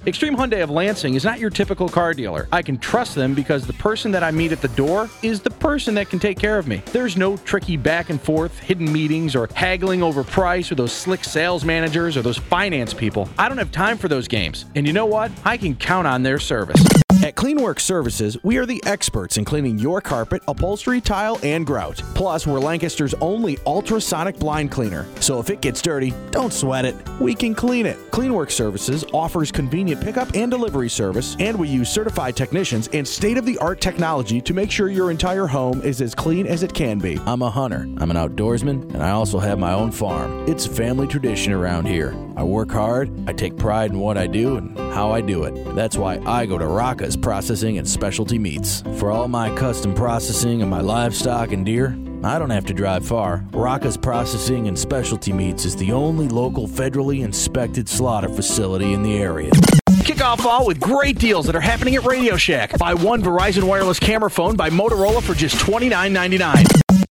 Extreme Hyundai of Lansing is not your typical car dealer. I can trust them because the person that I meet at the door is the person that can take care of me. There's no tricky back and forth, hidden meetings, or haggling over price, or those slick sales managers, or those finance people. I don't have time for those games. And you know what? I can count on their service. At Cleanworks Services, we are the experts in cleaning your carpet, upholstery, tile, and grout. Plus, we're Lancaster's only ultrasonic blind cleaner. So if it gets dirty, don't sweat it. We can clean it. Cleanworks Services offers convenient pickup and delivery service, and we use certified technicians and state-of-the-art technology to make sure your entire home is as clean as it can be. I'm a hunter, I'm an outdoorsman, and I also have my own farm. It's family tradition around here. I work hard, I take pride in what I do and how I do it. That's why I go to Rocca's Processing and Specialty Meats. For all my custom processing of my livestock and deer, I don't have to drive far. Rocca's Processing and Specialty Meats is the only local federally inspected slaughter facility in the area. Kick off fall with great deals that are happening at Radio Shack. Buy one Verizon wireless camera phone by Motorola for just $29.99.